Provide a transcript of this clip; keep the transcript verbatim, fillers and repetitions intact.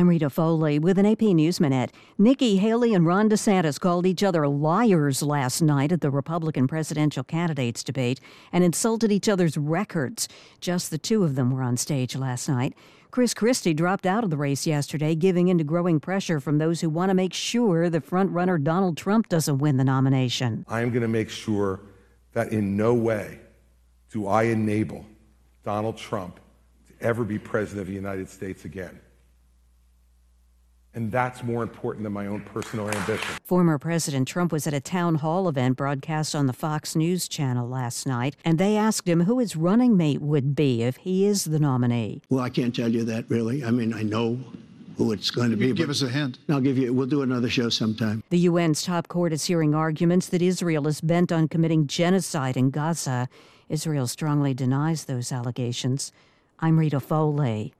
I'm Rita Foley with an A P News Minute. Nikki Haley and Ron DeSantis called each other liars last night at the Republican presidential candidates debate and insulted each other's records. Just the two of them were on stage last night. Chris Christie dropped out of the race yesterday, giving in to growing pressure from those who want to make sure the frontrunner Donald Trump doesn't win the nomination. I am going to make sure that in no way do I enable Donald Trump to ever be president of the United States again. And that's more important than my own personal ambition. Former President Trump was at a town hall event broadcast on the Fox News channel last night, and they asked him who his running mate would be if he is the nominee. Well, I can't tell you that, really. I mean, I know who it's going to be. Give us a hint. I'll give you, we'll do another show sometime. The U N's top court is hearing arguments that Israel is bent on committing genocide in Gaza. Israel strongly denies those allegations. I'm Rita Foley.